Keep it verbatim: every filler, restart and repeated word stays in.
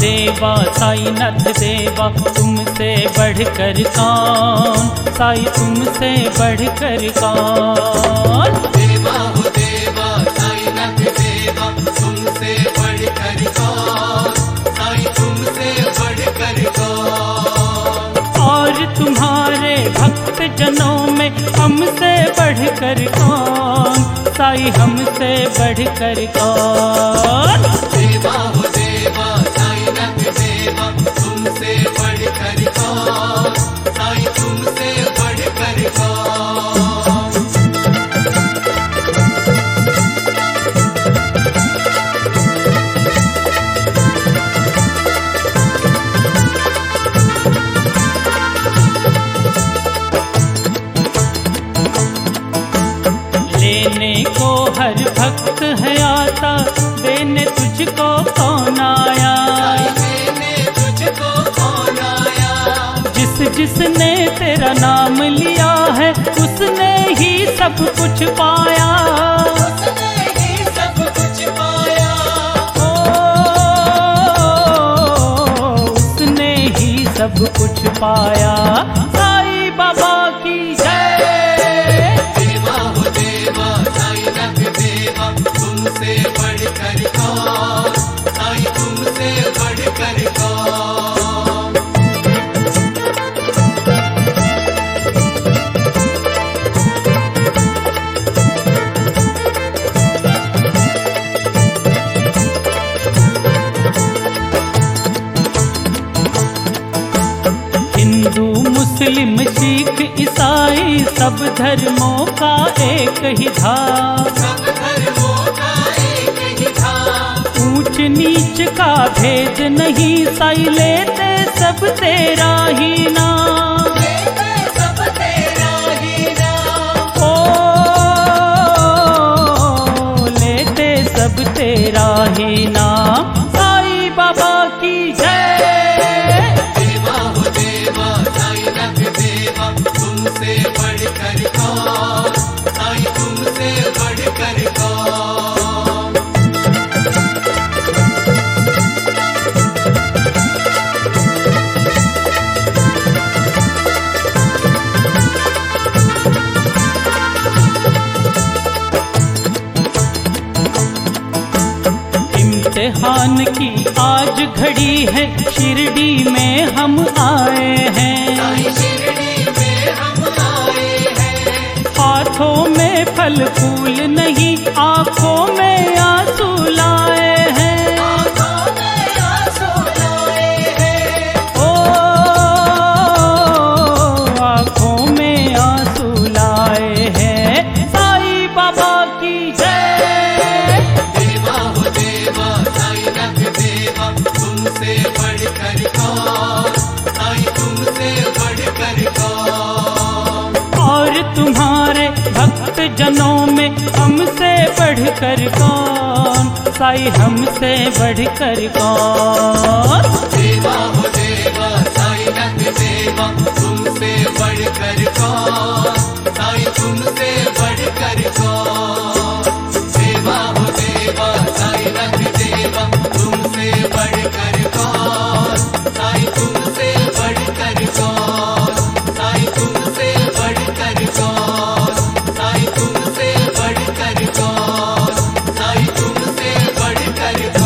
देवा साई नाथ देवा तुमसे बढ़कर कौन, साई तुमसे बढ़कर कौन। देवा हो देवा साई नाथ देवा तुमसे बढ़कर कौन, साई तुमसे बढ़कर कौन। और तुम्हारे भक्त जनों में हमसे बढ़कर कौन, साई हमसे बढ़कर कौन। देवा हो देवा साई नाथ देवा तुमसे बढ़कर कौन, साई तुमसे बढ़कर कौन। लेने को हर भक्त है आता, देने तुझको कौन आया, देने तुझको कौन आया। जिस जिसने तेरा नाम लिया है उसने ही सब कुछ पाया, उसने ही सब कुछ पाया। ओ, उसने ही सब कुछ पाया। साई बाबा की जय। देवा हो देवा साई नाथ देवा तुमसे बढ़कर कौन, साई तुमसे बढ़कर कौन। हिंदू मुस्लिम सिख ईसाई सब धर्मों का एक ही धाम, सब धर्मों का एक ही धाम। ऊंच नीच का भेद नहीं, साई लेते सब तेरा ही नाम। लेते सब तेरा ही नाम। ओ, लेते सब तेरा ही नाम। साई बाबा की जय। देवा हो देवा साई नाथ देवा तुमसे बढ़कर कौन, साई तुमसे बढ़कर कौन। इम्तिहान की आज घड़ी है, शिरडी में हम आए हैं। साई शिरडी में हम आए हैं। हाथों में फल फूल नहीं, आंखों में आंसू लाए हैं। आँखों में आंसू लाए हैं। ओ, आंखों में आंसू लाए हैं। साई बाबा की जय। देवा हो देवा साई नाथ देवा तुमसे बढ़कर कौन, साई तुमसे बढ़कर कौन। और तुम्हारे भक्त जनों में हमसे बढ़कर कौन, साई हमसे बढ़कर कौन। देवा हो देवा साई नाथ देवा तुमसे बढ़कर कौन, साई तुमसे बढ़कर कौन। देवा हो देवा साई नाथ देवा तुमसे बढ़कर कौन, साई तुमसे बढ़कर कौन, साई तुमसे बढ़कर कौन, साई तुमसे बढ़कर कौन, साई तुमसे बढ़कर कौन।